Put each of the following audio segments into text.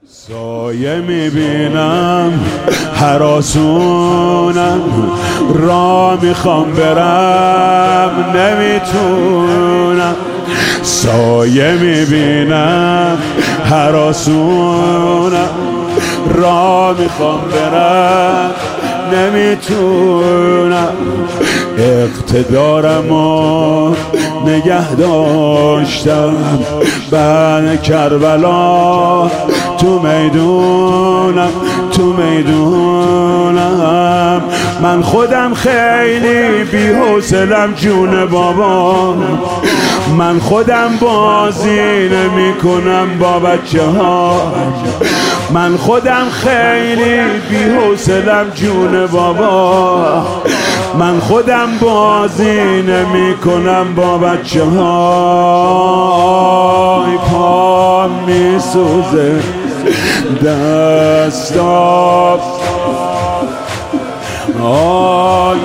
سایه میبینم هراسونم، را میخوام برم نمیتونم. سایه میبینم هراسونم، را میخوام برم نمیتونم. اقتدارمو نگه داشتم بعد کربلا، تو میدونم من خودم خیلی بی‌حوصله‌ام جون بابا. من خودم بازی نمی کنم با بچه ها. من خودم خیلی بی‌حوصله‌ام جون بابا. من خودم بازی نمی کنم با بچه ها. پام می سوزه دستام، آی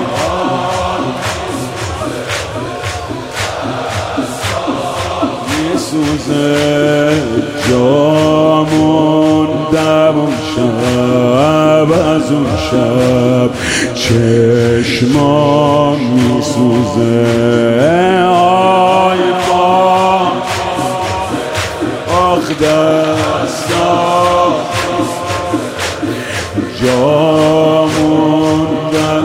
می سوزه جامون دمون شب از اون شب، چشمام می سوزه. آی پام آخ دستام جامون دم،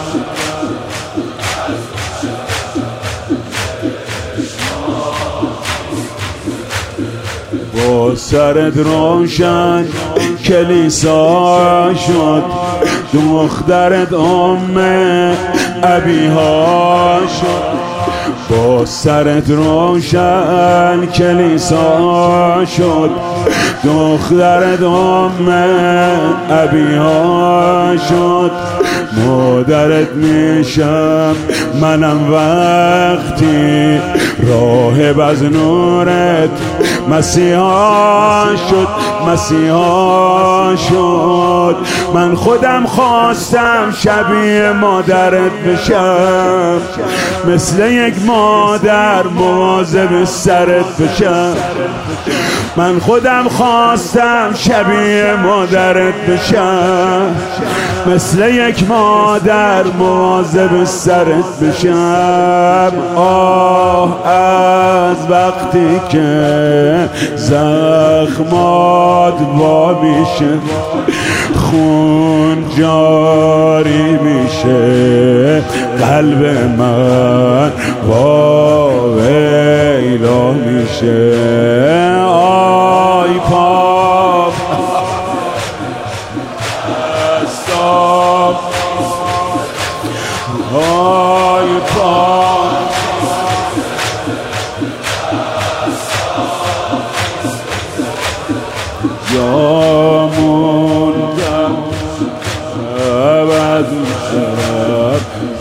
با سرت روشن کلیسا شد، دخترت ابیها شد. با سرت روشن کلیسا شد، دخترت ابیها شد. مادرت میشم منم وقتی راهب از نورت مسیحا شد. من خودم خواستم شبیه مادرت بشم، مثل یک مادر مواظب سرت بشم. من خودم خواستم شبیه مادرت بشم، مثل یک مادر مواظب سرت بشم. آه از وقتی که زخمات وا میشه، خون جاری میشه، قلب من واویلا میشه. آی پاپ استاپ، آی پاپ جامون دم عبد شب.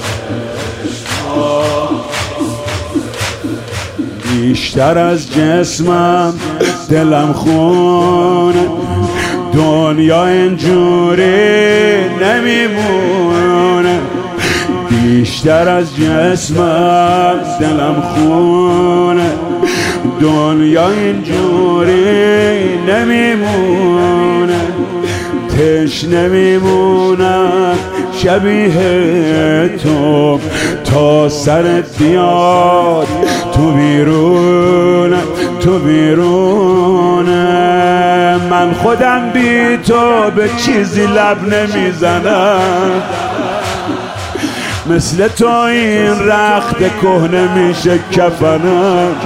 بیشتر از جسمم دلم خونه، دنیا اینجوری نمیمونه. بیشتر از جسمم دلم خونه، دنیا اینجوری نمیمونه. تشنه میمونم شبیه تو تا سرت بیاد تو بیرونه. من خودم بی تو به چیزی لب نمیزنم، مثل تو این رخت کهنه میشه کفنم.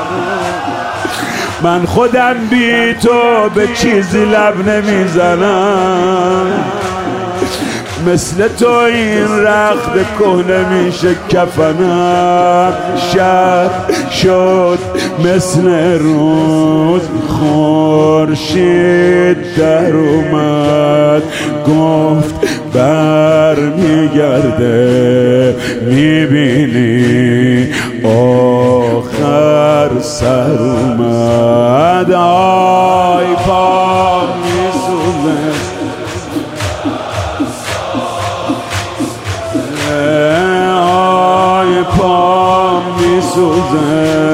من خودم بی تو به چیزی لب نمیزنم، مثل تو این رخت کهنه میشه کفنم. شب شد مثل روز، خورشید در اومد، گفت برمیگرده، میبینی آخر سر اومد. آی پا میسوزه، آی پا میسوزه.